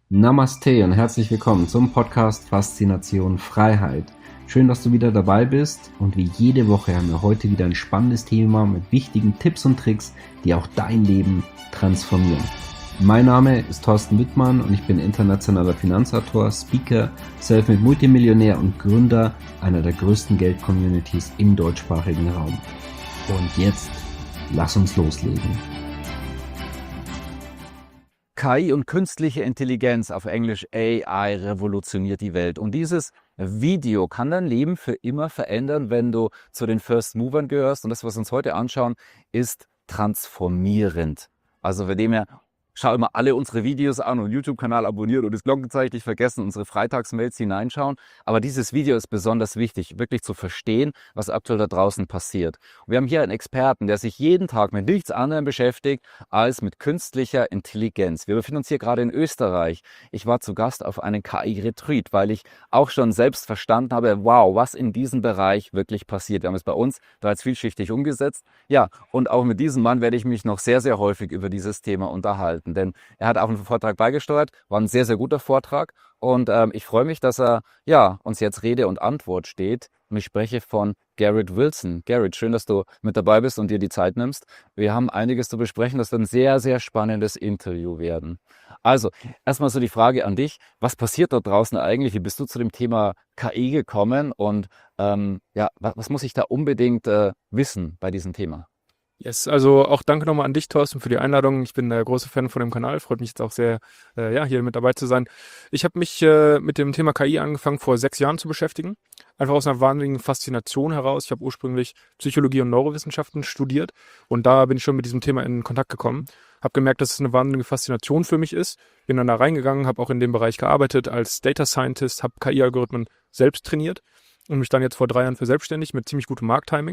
Namaste und herzlich willkommen zum Podcast Faszination Freiheit. Schön, dass du wieder dabei bist und wie jede Woche haben wir heute wieder ein spannendes Thema mit wichtigen Tipps und Tricks, die auch dein Leben transformieren. Mein Name ist Thorsten Wittmann und ich bin internationaler Finanzautor, Speaker, Selfmade Multimillionär und Gründer einer der größten Geld-Communities im deutschsprachigen Raum. Und jetzt, lass uns loslegen. KI und künstliche Intelligenz, auf Englisch AI, revolutioniert die Welt. Und dieses Video kann dein Leben für immer verändern, wenn du zu den First Movern gehörst. Und das, was wir uns heute anschauen, ist transformierend. Also von dem her, schau immer alle unsere Videos an und YouTube-Kanal abonnieren und das Glockenzeichen nicht vergessen, unsere Freitagsmails hineinschauen. Aber dieses Video ist besonders wichtig, wirklich zu verstehen, was aktuell da draußen passiert. Und wir haben hier einen Experten, der sich jeden Tag mit nichts anderem beschäftigt als mit künstlicher Intelligenz. Wir befinden uns hier gerade in Österreich. Ich war zu Gast auf einem KI-Retreat, weil ich auch schon selbst verstanden habe, wow, was in diesem Bereich wirklich passiert. Wir haben es bei uns bereits vielschichtig umgesetzt. Ja, und auch mit diesem Mann werde ich mich noch sehr, sehr häufig über dieses Thema unterhalten. Denn er hat auch einen Vortrag beigesteuert, war ein sehr, sehr guter Vortrag und ich freue mich, dass er uns jetzt Rede und Antwort steht. Und ich spreche von Garrett Wilson. Garrett, schön, dass du mit dabei bist und dir die Zeit nimmst. Wir haben einiges zu besprechen, das wird ein sehr, sehr spannendes Interview werden. Also, erstmal so die Frage an dich, was passiert dort draußen eigentlich? Wie bist du zu dem Thema KI gekommen und was muss ich da unbedingt wissen bei diesem Thema? Yes, also auch danke nochmal an dich, Thorsten, für die Einladung. Ich bin großer Fan von dem Kanal, freut mich jetzt auch sehr, hier mit dabei zu sein. Ich habe mich mit dem Thema KI angefangen, vor 6 Jahren zu beschäftigen. Einfach aus einer wahnsinnigen Faszination heraus. Ich habe ursprünglich Psychologie und Neurowissenschaften studiert und da bin ich schon mit diesem Thema in Kontakt gekommen. Habe gemerkt, dass es eine wahnsinnige Faszination für mich ist. Bin dann da reingegangen, habe auch in dem Bereich gearbeitet als Data Scientist, habe KI-Algorithmen selbst trainiert und mich dann jetzt vor 3 Jahren verselbstständigt mit ziemlich gutem Markttiming.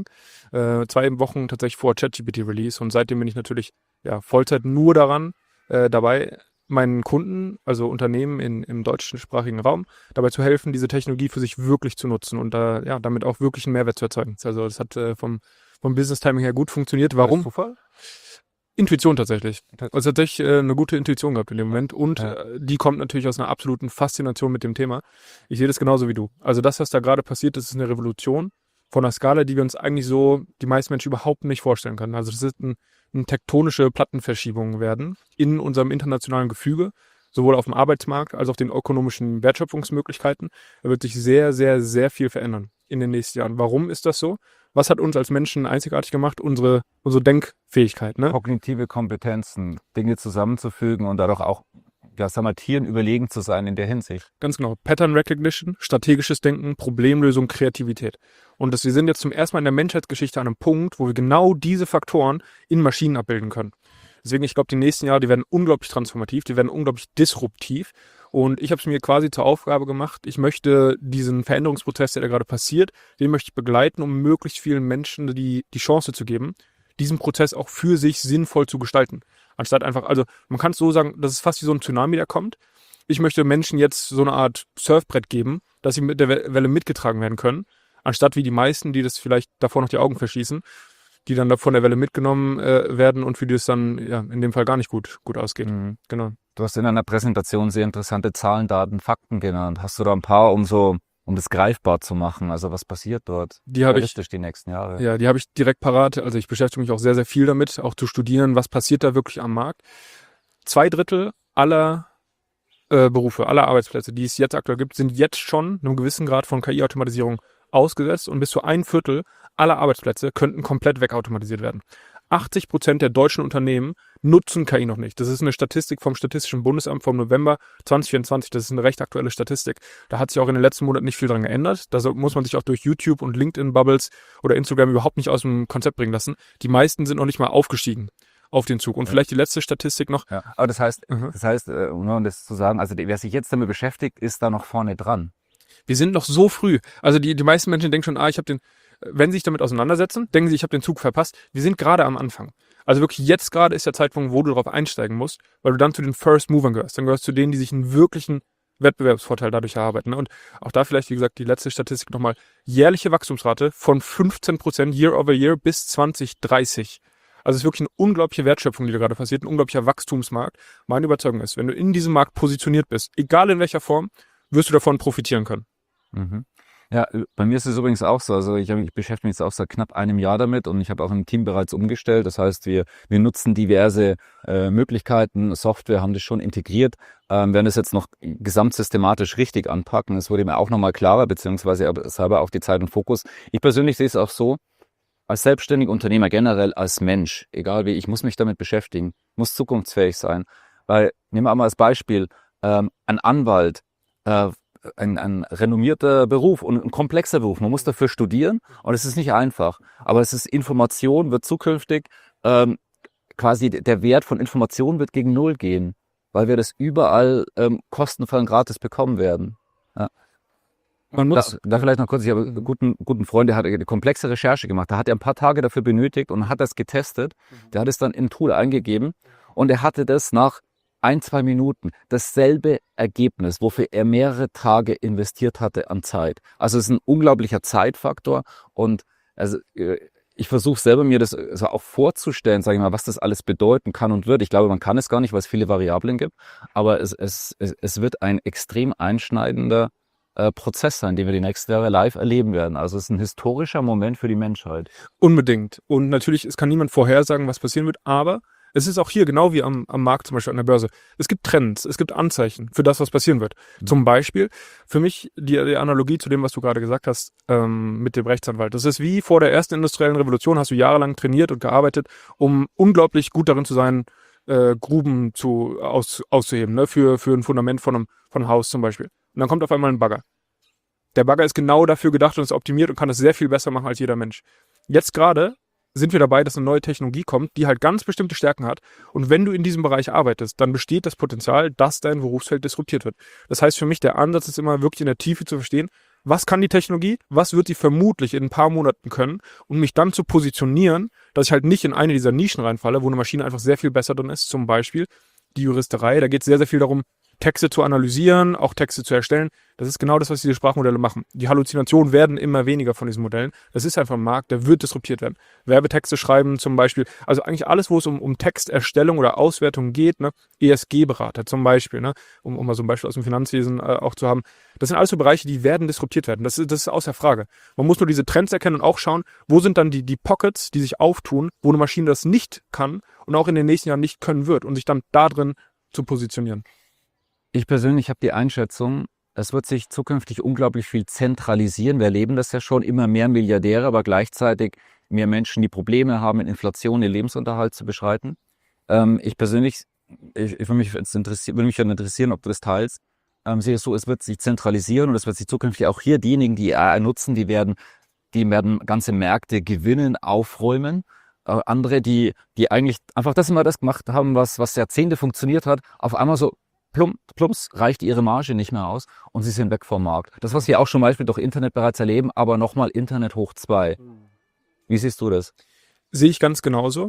2 Wochen tatsächlich vor ChatGPT-Release und seitdem bin ich natürlich Vollzeit nur daran dabei, meinen Kunden, also Unternehmen im deutschsprachigen Raum, dabei zu helfen, diese Technologie für sich wirklich zu nutzen und damit auch wirklich einen Mehrwert zu erzeugen. Also das hat vom Business-Timing her gut funktioniert. Warum? Zufall? Intuition tatsächlich. Also tatsächlich eine gute Intuition gehabt in dem Moment und die kommt natürlich aus einer absoluten Faszination mit dem Thema. Ich sehe das genauso wie du. Also das, was da gerade passiert, das ist eine Revolution von einer Skala, die wir uns eigentlich so, die meisten Menschen überhaupt nicht vorstellen können. Also das ist eine tektonische Plattenverschiebung werden in unserem internationalen Gefüge, sowohl auf dem Arbeitsmarkt als auch den ökonomischen Wertschöpfungsmöglichkeiten. Da wird sich sehr, sehr, sehr viel verändern in den nächsten Jahren. Warum ist das so? Was hat uns als Menschen einzigartig gemacht? Unsere Denkfähigkeit. Ne? Kognitive Kompetenzen, Dinge zusammenzufügen und dadurch auch, Tieren überlegen zu sein in der Hinsicht. Ganz genau. Pattern Recognition, strategisches Denken, Problemlösung, Kreativität. Und wir sind jetzt zum ersten Mal in der Menschheitsgeschichte an einem Punkt, wo wir genau diese Faktoren in Maschinen abbilden können. Deswegen, ich glaube, die nächsten Jahre, die werden unglaublich transformativ, die werden unglaublich disruptiv. Und ich habe es mir quasi zur Aufgabe gemacht, ich möchte diesen Veränderungsprozess, der da gerade passiert, den möchte ich begleiten, um möglichst vielen Menschen die Chance zu geben, diesen Prozess auch für sich sinnvoll zu gestalten. Anstatt einfach, also man kann es so sagen, das ist fast wie so ein Tsunami, der kommt. Ich möchte Menschen jetzt so eine Art Surfbrett geben, dass sie mit der Welle mitgetragen werden können, anstatt wie die meisten, die das vielleicht davor noch die Augen verschließen, die dann da von der Welle mitgenommen werden und für die es dann in dem Fall gar nicht gut ausgeht. Mhm. Genau. Du hast in einer Präsentation sehr interessante Zahlen, Daten, Fakten genannt. Hast du da ein paar, um das greifbar zu machen? Also was passiert dort? Die habe ich realistisch die nächsten Jahre. Ja, die habe ich direkt parat. Also ich beschäftige mich auch sehr, sehr viel damit, auch zu studieren, was passiert da wirklich am Markt. 2/3 aller Berufe, aller Arbeitsplätze, die es jetzt aktuell gibt, sind jetzt schon einem gewissen Grad von KI-Automatisierung ausgesetzt und bis zu 1/4 aller Arbeitsplätze könnten komplett wegautomatisiert werden. 80% der deutschen Unternehmen nutzen KI noch nicht. Das ist eine Statistik vom Statistischen Bundesamt vom November 2024. Das ist eine recht aktuelle Statistik. Da hat sich auch in den letzten Monaten nicht viel dran geändert. Da muss man sich auch durch YouTube und LinkedIn-Bubbles oder Instagram überhaupt nicht aus dem Konzept bringen lassen. Die meisten sind noch nicht mal aufgestiegen auf den Zug. Und vielleicht die letzte Statistik noch. Ja, aber das heißt, um das zu sagen, also wer sich jetzt damit beschäftigt, ist da noch vorne dran. Wir sind noch so früh. Also die meisten Menschen denken schon, wenn sie sich damit auseinandersetzen, denken sie, ich habe den Zug verpasst. Wir sind gerade am Anfang. Also wirklich jetzt gerade ist der Zeitpunkt, wo du darauf einsteigen musst, weil du dann zu den First Movern gehörst. Dann gehörst du zu denen, die sich einen wirklichen Wettbewerbsvorteil dadurch erarbeiten. Und auch da vielleicht, wie gesagt, die letzte Statistik nochmal. Jährliche Wachstumsrate von 15% Year over Year bis 2030. Also es ist wirklich eine unglaubliche Wertschöpfung, die da gerade passiert, ein unglaublicher Wachstumsmarkt. Meine Überzeugung ist, wenn du in diesem Markt positioniert bist, egal in welcher Form, wirst du davon profitieren können. Mhm. Ja, bei mir ist es übrigens auch so. Also ich beschäftige mich jetzt auch seit knapp einem Jahr damit und ich habe auch im Team bereits umgestellt. Das heißt, wir nutzen diverse Möglichkeiten, Software, haben das schon integriert, werden das jetzt noch gesamtsystematisch richtig anpacken. Es wurde mir auch nochmal klarer, beziehungsweise selber auch die Zeit und Fokus. Ich persönlich sehe es auch so, als selbstständiger Unternehmer generell, als Mensch, egal wie, ich muss mich damit beschäftigen, muss zukunftsfähig sein. Weil, nehmen wir mal als Beispiel, ein Anwalt, ein renommierter Beruf und ein komplexer Beruf. Man muss dafür studieren und es ist nicht einfach. Aber es ist Information, wird zukünftig quasi der Wert von Informationen wird gegen Null gehen, weil wir das überall kostenfrei und gratis bekommen werden. Ja. Man muss, Da vielleicht noch kurz, ich habe einen guten Freund, der hat eine komplexe Recherche gemacht. Da hat er ein paar Tage dafür benötigt und hat das getestet. Der hat es dann in ein Tool eingegeben und er hatte das nach 1-2 Minuten dasselbe Ergebnis, wofür er mehrere Tage investiert hatte an Zeit. Also es ist ein unglaublicher Zeitfaktor und also ich versuche selber mir das so auch vorzustellen, sage ich mal, was das alles bedeuten kann und wird. Ich glaube, man kann es gar nicht, weil es viele Variablen gibt, aber es wird ein extrem einschneidender Prozess sein, den wir die nächsten Jahre live erleben werden. Also es ist ein historischer Moment für die Menschheit. unbedingt. Und natürlich, es kann niemand vorhersagen, was passieren wird, aber es ist auch hier, genau wie am Markt, zum Beispiel an der Börse. Es gibt Trends, es gibt Anzeichen für das, was passieren wird. Zum Beispiel, für mich die Analogie zu dem, was du gerade gesagt hast, mit dem Rechtsanwalt. Das ist wie vor der ersten industriellen Revolution, hast du jahrelang trainiert und gearbeitet, um unglaublich gut darin zu sein, Gruben auszuheben, ne? Für ein Fundament von einem Haus zum Beispiel. Und dann kommt auf einmal ein Bagger. Der Bagger ist genau dafür gedacht und ist optimiert und kann das sehr viel besser machen als jeder Mensch. Jetzt gerade sind wir dabei, dass eine neue Technologie kommt, die halt ganz bestimmte Stärken hat. Und wenn du in diesem Bereich arbeitest, dann besteht das Potenzial, dass dein Berufsfeld disruptiert wird. Das heißt für mich, der Ansatz ist immer wirklich in der Tiefe zu verstehen, was kann die Technologie, was wird sie vermutlich in ein paar Monaten können und mich dann zu positionieren, dass ich halt nicht in eine dieser Nischen reinfalle, wo eine Maschine einfach sehr viel besser drin ist. Zum Beispiel die Juristerei, da geht es sehr, sehr viel darum, Texte zu analysieren, auch Texte zu erstellen. Das ist genau das, was diese Sprachmodelle machen. Die Halluzinationen werden immer weniger von diesen Modellen. Das ist einfach ein Markt, der wird disruptiert werden. Werbetexte schreiben zum Beispiel, also eigentlich alles, wo es um Texterstellung oder Auswertung geht, ne? ESG-Berater zum Beispiel, ne? Um mal so ein Beispiel aus dem Finanzwesen auch zu haben. Das sind alles so Bereiche, die werden disruptiert werden. Das ist außer Frage. Man muss nur diese Trends erkennen und auch schauen, wo sind dann die Pockets, die sich auftun, wo eine Maschine das nicht kann und auch in den nächsten Jahren nicht können wird und sich dann da drin zu positionieren. Ich persönlich habe die Einschätzung, es wird sich zukünftig unglaublich viel zentralisieren. Wir erleben das ja schon, immer mehr Milliardäre, aber gleichzeitig mehr Menschen, die Probleme haben, mit Inflation ihren Lebensunterhalt zu beschreiten. Ich persönlich, würde mich interessieren, ob du das teilst. Sehe es so, es wird sich zentralisieren und es wird sich zukünftig auch hier diejenigen, die AI nutzen, die werden ganze Märkte gewinnen, aufräumen. Andere, die eigentlich einfach das immer das gemacht haben, was Jahrzehnte funktioniert hat, auf einmal so plumps reicht ihre Marge nicht mehr aus und sie sind weg vom Markt. Das, was wir auch schon Beispiel durch Internet bereits erleben, aber nochmal Internet hoch 2. Wie siehst du das? Sehe ich ganz genauso.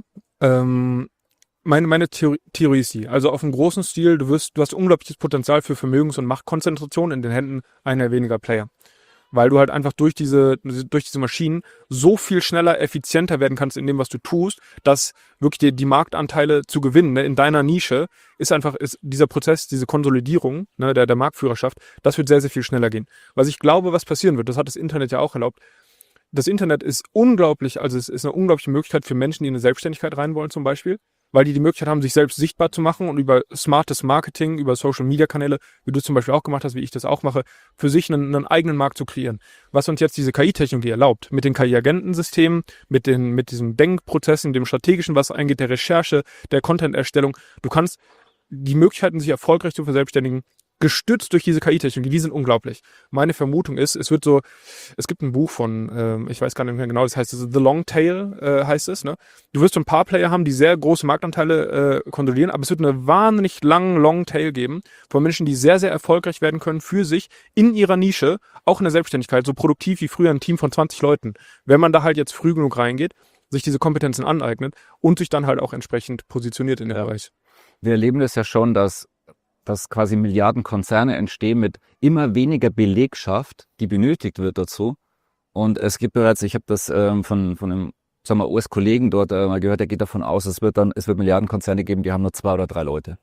Meine Theorie ist die, also auf einem großen Stil, du hast unglaubliches Potenzial für Vermögens- und Machtkonzentration in den Händen einer weniger Player. Weil du halt einfach durch diese Maschinen so viel schneller, effizienter werden kannst in dem, was du tust, dass wirklich die Marktanteile zu gewinnen, ne, in deiner Nische, ist dieser Prozess, diese Konsolidierung, ne, der Marktführerschaft, das wird sehr, sehr viel schneller gehen. Was ich glaube, was passieren wird, das hat das Internet ja auch erlaubt. Das Internet ist unglaublich, also es ist eine unglaubliche Möglichkeit für Menschen, die in eine Selbstständigkeit rein wollen zum Beispiel, weil die Möglichkeit haben, sich selbst sichtbar zu machen und über smartes Marketing, über Social-Media-Kanäle, wie du zum Beispiel auch gemacht hast, wie ich das auch mache, für sich einen eigenen Markt zu kreieren. Was uns jetzt diese KI-Technologie erlaubt, mit den KI-Agentensystemen, mit diesem Denkprozessen, dem Strategischen, was eingeht, der Recherche, der Content-Erstellung. Du kannst die Möglichkeiten, sich erfolgreich zu verselbstständigen, gestützt durch diese KI-Technologie, die sind unglaublich. Meine Vermutung ist, es gibt ein Buch von, ich weiß gar nicht mehr genau, das heißt The Long Tail, heißt es, ne? Du wirst so ein paar Player haben, die sehr große Marktanteile kontrollieren, aber es wird eine wahnsinnig langen Long Tail geben von Menschen, die sehr, sehr erfolgreich werden können für sich in ihrer Nische, auch in der Selbstständigkeit, so produktiv wie früher ein Team von 20 Leuten. Wenn man da halt jetzt früh genug reingeht, sich diese Kompetenzen aneignet und sich dann halt auch entsprechend positioniert in dem Bereich. Wir erleben das ja schon, dass quasi Milliardenkonzerne entstehen mit immer weniger Belegschaft, die benötigt wird dazu. Und es gibt bereits, ich habe das von einem sagen wir, US-Kollegen dort mal gehört, der geht davon aus, es wird Milliardenkonzerne geben, die haben nur 2 oder 3 Leute.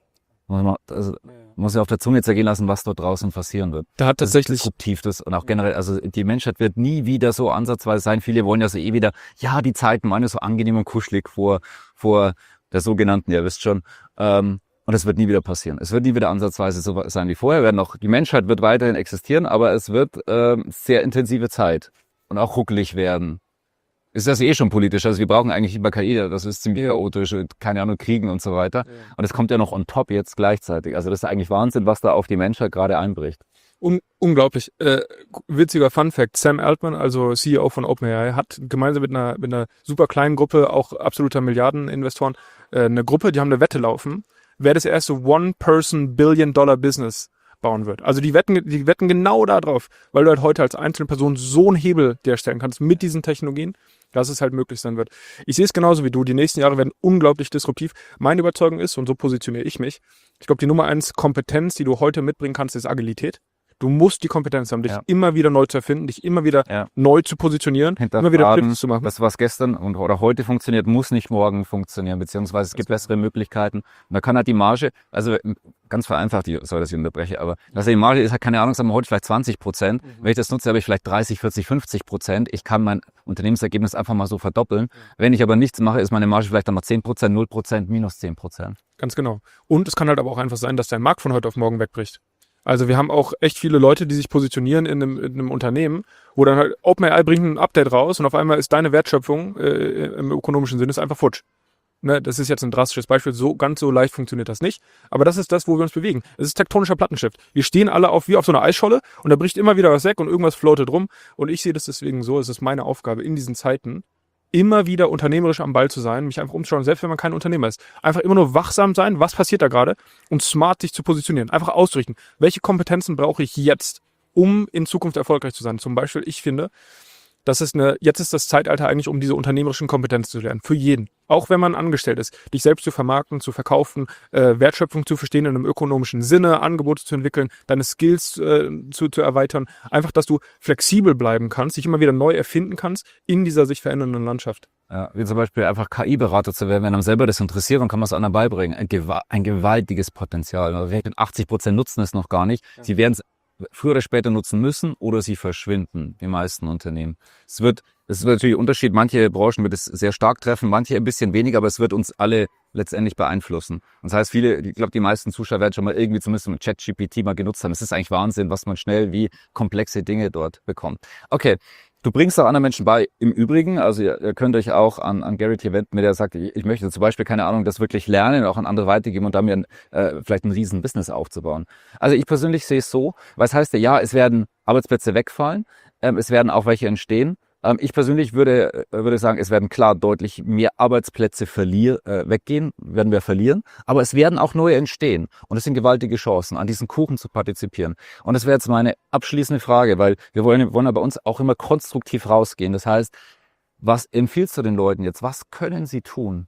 Also, muss ja auf der Zunge zergehen lassen, was dort draußen passieren wird. Da hat tatsächlich disruptiv das und auch generell, also die Menschheit wird nie wieder so ansatzweise sein. Viele wollen ja so wieder, ja, die Zeiten waren ja so angenehm und kuschelig vor der sogenannten, ihr wisst schon, und es wird nie wieder passieren. Es wird nie wieder ansatzweise so sein wie vorher. Die Menschheit wird weiterhin existieren, aber es wird sehr intensive Zeit und auch ruckelig werden. Ist das schon politisch? Also wir brauchen eigentlich über KI, das ist ziemlich chaotisch, keine Ahnung, Kriegen und so weiter. Ja. Und es kommt ja noch on top jetzt gleichzeitig. Also das ist eigentlich Wahnsinn, was da auf die Menschheit gerade einbricht. Unglaublich. Witziger Funfact, Sam Altman, also CEO von OpenAI, hat gemeinsam mit einer super kleinen Gruppe, auch absoluter Milliardeninvestoren, eine Gruppe, die haben eine Wette laufen, wer das erste One-Person-Billion-Dollar-Business bauen wird. Also die wetten genau da drauf, weil du halt heute als einzelne Person so einen Hebel dir erstellen kannst mit diesen Technologien, dass es halt möglich sein wird. Ich sehe es genauso wie du. Die nächsten Jahre werden unglaublich disruptiv. Meine Überzeugung ist, und so positioniere ich mich, ich glaube, die Nummer 1 Kompetenz, die du heute mitbringen kannst, ist Agilität. Du musst die Kompetenz haben, dich immer wieder neu zu erfinden, dich immer wieder neu zu positionieren, immer wieder Flips zu machen. Das, was gestern oder heute funktioniert, muss nicht morgen funktionieren, beziehungsweise es gibt bessere Möglichkeiten. Und da kann halt die Marge, also ganz vereinfacht, sorry, dass ich unterbreche, aber also die Marge ist halt, keine Ahnung, sagen wir heute vielleicht 20%. Wenn ich das nutze, habe ich vielleicht 30, 40, 50%. Ich kann mein Unternehmensergebnis einfach mal so verdoppeln. Wenn ich aber nichts mache, ist meine Marge vielleicht dann noch 10%, 0%, minus 10%. Ganz genau. Und es kann halt aber auch einfach sein, dass dein Markt von heute auf morgen wegbricht. Also wir haben auch echt viele Leute, die sich positionieren in einem Unternehmen, wo dann halt OpenAI bringt ein Update raus und auf einmal ist deine Wertschöpfung im ökonomischen Sinne ist einfach futsch. Ne, das ist jetzt ein drastisches Beispiel, ganz so leicht funktioniert das nicht. Aber das ist das, wo wir uns bewegen. Es ist tektonischer Plattenshift. Wir stehen alle wie auf so einer Eisscholle und da bricht immer wieder was weg und irgendwas floatet rum. Und ich sehe das deswegen so, es ist meine Aufgabe in diesen Zeiten, immer wieder unternehmerisch am Ball zu sein, mich einfach umzuschauen, selbst wenn man kein Unternehmer ist. Einfach immer nur wachsam sein, was passiert da gerade und smart sich zu positionieren. Einfach auszurichten, welche Kompetenzen brauche ich jetzt, um in Zukunft erfolgreich zu sein. Zum Beispiel, ich finde, jetzt ist das Zeitalter eigentlich, um diese unternehmerischen Kompetenzen zu lernen. Für jeden. Auch wenn man angestellt ist. Dich selbst zu vermarkten, zu verkaufen, Wertschöpfung zu verstehen in einem ökonomischen Sinne, Angebote zu entwickeln, deine Skills zu erweitern. Einfach, dass du flexibel bleiben kannst, dich immer wieder neu erfinden kannst in dieser sich verändernden Landschaft. Ja, wie zum Beispiel einfach KI-Berater zu werden, wenn einem selber das interessiert, dann kann man es anderen beibringen. Ein gewaltiges Potenzial. Also 80% nutzen es noch gar nicht. Ja. Sie werden es früher oder später nutzen müssen oder sie verschwinden, die meisten Unternehmen. Es wird natürlich ein Unterschied, manche Branchen wird es sehr stark treffen, manche ein bisschen weniger, aber es wird uns alle letztendlich beeinflussen. Und das heißt, ich glaube, die meisten Zuschauer werden schon mal irgendwie zumindest mit ChatGPT mal genutzt haben. Es ist eigentlich Wahnsinn, was man schnell wie komplexe Dinge dort bekommt. Okay. Du bringst auch anderen Menschen bei. Im Übrigen, also ihr könnt euch auch an Gary T. wenden, der sagt, ich möchte zum Beispiel, keine Ahnung, das wirklich lernen und auch an andere weitergeben und damit vielleicht ein riesen Business aufzubauen. Also ich persönlich sehe es so, weil es heißt ja, es werden Arbeitsplätze wegfallen, es werden auch welche entstehen. Ich persönlich würde sagen, es werden klar deutlich mehr Arbeitsplätze weggehen, werden wir verlieren, aber es werden auch neue entstehen. Und es sind gewaltige Chancen, an diesen Kuchen zu partizipieren. Und das wäre jetzt meine abschließende Frage, weil wir wollen ja bei uns auch immer konstruktiv rausgehen. Das heißt, was empfiehlst du den Leuten jetzt? Was können sie tun?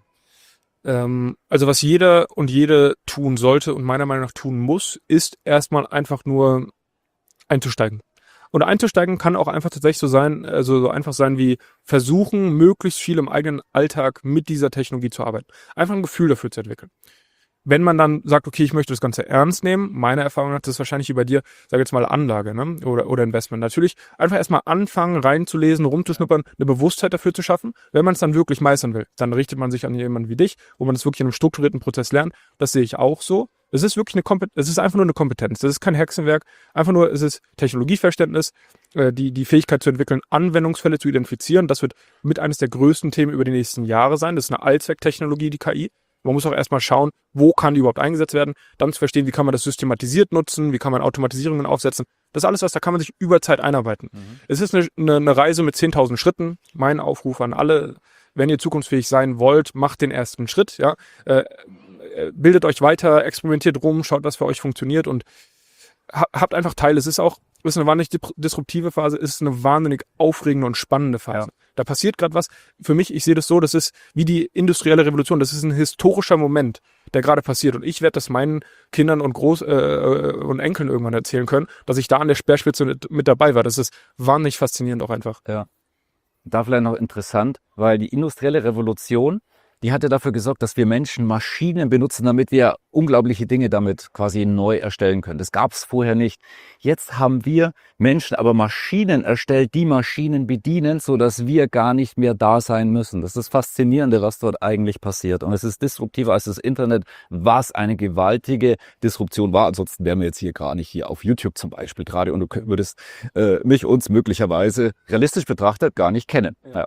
Also was jeder und jede tun sollte und meiner Meinung nach tun muss, ist erstmal einfach nur einzusteigen. Und einzusteigen kann auch einfach tatsächlich so sein, also so einfach sein wie versuchen, möglichst viel im eigenen Alltag mit dieser Technologie zu arbeiten. Einfach ein Gefühl dafür zu entwickeln. Wenn man dann sagt, okay, ich möchte das Ganze ernst nehmen, meine Erfahrung nach, das ist wahrscheinlich wie bei dir, sag jetzt mal Anlage, ne? Oder Investment. Natürlich einfach erstmal anfangen, reinzulesen, rumzuschnuppern, eine Bewusstheit dafür zu schaffen. Wenn man es dann wirklich meistern will, dann richtet man sich an jemanden wie dich, wo man es wirklich in einem strukturierten Prozess lernt. Das sehe ich auch so. Es ist wirklich es ist einfach nur eine Kompetenz. Das ist kein Hexenwerk. Einfach nur, es ist Technologieverständnis, die Fähigkeit zu entwickeln, Anwendungsfälle zu identifizieren. Das wird mit eines der größten Themen über die nächsten Jahre sein. Das ist eine Allzwecktechnologie, die KI. Man muss auch erstmal schauen, wo kann die überhaupt eingesetzt werden. Dann zu verstehen, wie kann man das systematisiert nutzen, wie kann man Automatisierungen aufsetzen. Das ist alles da kann man sich über Zeit einarbeiten. Es ist eine Reise mit 10.000 Schritten. Mein Aufruf an alle, wenn ihr zukunftsfähig sein wollt, macht den ersten Schritt. Ja, bildet euch weiter, experimentiert rum, schaut, was für euch funktioniert und habt einfach Teil. Es ist eine wahnsinnig disruptive Phase, es ist eine wahnsinnig aufregende und spannende Phase. Ja. Da passiert gerade was. Für mich, ich sehe das so, das ist wie die industrielle Revolution. Das ist ein historischer Moment, der gerade passiert. Und ich werde das meinen Kindern und und Enkeln irgendwann erzählen können, dass ich da an der Speerspitze mit dabei war. Das ist wahnsinnig faszinierend auch einfach. Ja. Da vielleicht noch interessant, weil die industrielle Revolution, die hatte dafür gesorgt, dass wir Menschen Maschinen benutzen, damit wir unglaubliche Dinge damit quasi neu erstellen können. Das gab es vorher nicht. Jetzt haben wir Menschen aber Maschinen erstellt, die Maschinen bedienen, sodass wir gar nicht mehr da sein müssen. Das ist das Faszinierende, was dort eigentlich passiert. Und es ist disruptiver als das Internet, was eine gewaltige Disruption war. Ansonsten wären wir jetzt hier gar nicht hier auf YouTube zum Beispiel gerade und du würdest uns möglicherweise realistisch betrachtet gar nicht kennen. Ja.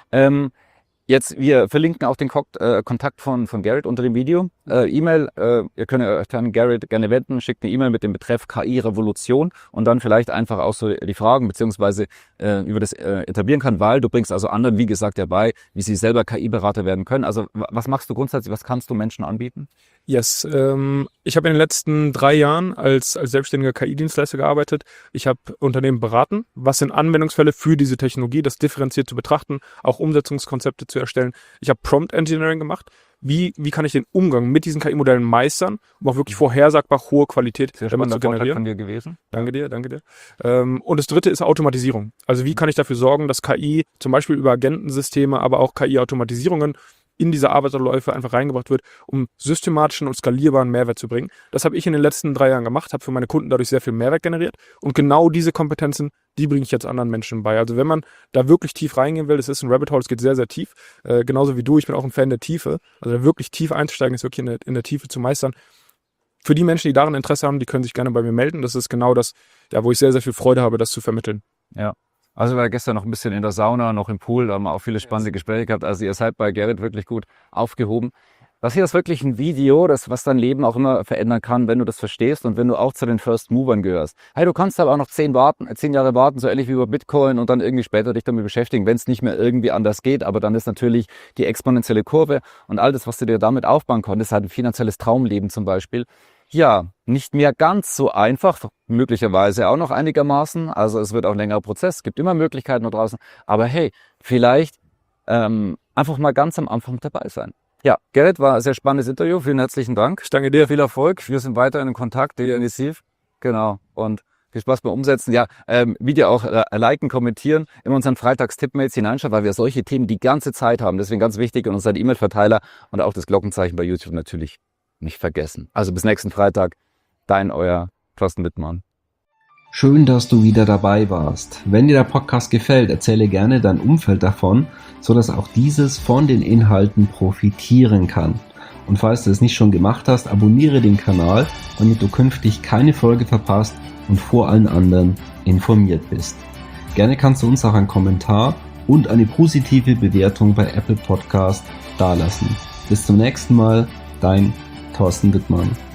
Jetzt, wir verlinken auch den Kontakt von Gerrit unter dem Video. E-Mail, ihr könnt euch an Gerrit gerne wenden, schickt eine E-Mail mit dem Betreff KI-Revolution und dann vielleicht einfach auch so die Fragen beziehungsweise über das etablieren kann, weil du bringst also anderen, wie gesagt, dabei, wie sie selber KI-Berater werden können. Also was machst du grundsätzlich, was kannst du Menschen anbieten? Yes, ich habe in den letzten 3 Jahren als selbstständiger KI-Dienstleister gearbeitet. Ich habe Unternehmen beraten, was sind Anwendungsfälle für diese Technologie, das differenziert zu betrachten, auch Umsetzungskonzepte zu erstellen. Ich habe Prompt Engineering gemacht. Wie kann ich den Umgang mit diesen KI-Modellen meistern, um auch wirklich vorhersagbar hohe Qualität damit zu generieren? Von dir gewesen. Danke dir. Und das dritte ist Automatisierung. Also wie kann ich dafür sorgen, dass KI zum Beispiel über Agentensysteme, aber auch KI-Automatisierungen in diese Arbeitsabläufe einfach reingebracht wird, um systematischen und skalierbaren Mehrwert zu bringen. Das habe ich in den letzten 3 Jahren gemacht, habe für meine Kunden dadurch sehr viel Mehrwert generiert und genau diese Kompetenzen, die bringe ich jetzt anderen Menschen bei. Also wenn man da wirklich tief reingehen will, das ist ein Rabbit Hole, es geht sehr, sehr tief, genauso wie du, ich bin auch ein Fan der Tiefe, also da wirklich tief einzusteigen, ist wirklich in der Tiefe zu meistern. Für die Menschen, die daran Interesse haben, die können sich gerne bei mir melden, das ist genau das, wo ich sehr, sehr viel Freude habe, das zu vermitteln. Ja. Also wir waren gestern noch ein bisschen in der Sauna, noch im Pool, da haben wir auch viele spannende Gespräche gehabt. Also ihr seid bei Gerrit wirklich gut aufgehoben. Das hier ist wirklich ein Video, was dein Leben auch immer verändern kann, wenn du das verstehst und wenn du auch zu den First Movern gehörst. Hey, du kannst aber auch noch 10 Jahre warten, so ähnlich wie über Bitcoin und dann irgendwie später dich damit beschäftigen, wenn es nicht mehr irgendwie anders geht. Aber dann ist natürlich die exponentielle Kurve und all das, was du dir damit aufbauen konntest, halt ein finanzielles Traumleben zum Beispiel. Ja, nicht mehr ganz so einfach, möglicherweise auch noch einigermaßen. Also es wird auch ein längerer Prozess, es gibt immer Möglichkeiten da draußen. Aber hey, vielleicht einfach mal ganz am Anfang dabei sein. Ja, Gerrit, war ein sehr spannendes Interview. Vielen herzlichen Dank. Ich danke dir. Viel Erfolg. Wir sind weiter in Kontakt, definitiv. Genau. Und viel Spaß beim Umsetzen. Ja, Video auch liken, kommentieren, in unseren Freitags-Tippmails hineinschauen, weil wir solche Themen die ganze Zeit haben. Deswegen ganz wichtig und unseren E-Mail-Verteiler und auch das Glockenzeichen bei YouTube natürlich nicht vergessen. Also bis nächsten Freitag, euer Thorsten Wittmann. Schön, dass du wieder dabei warst. Wenn dir der Podcast gefällt, erzähle gerne dein Umfeld davon, sodass auch dieses von den Inhalten profitieren kann. Und falls du es nicht schon gemacht hast, abonniere den Kanal, damit du künftig keine Folge verpasst und vor allen anderen informiert bist. Gerne kannst du uns auch einen Kommentar und eine positive Bewertung bei Apple Podcast dalassen. Bis zum nächsten Mal, dein Thorsten Wittmann.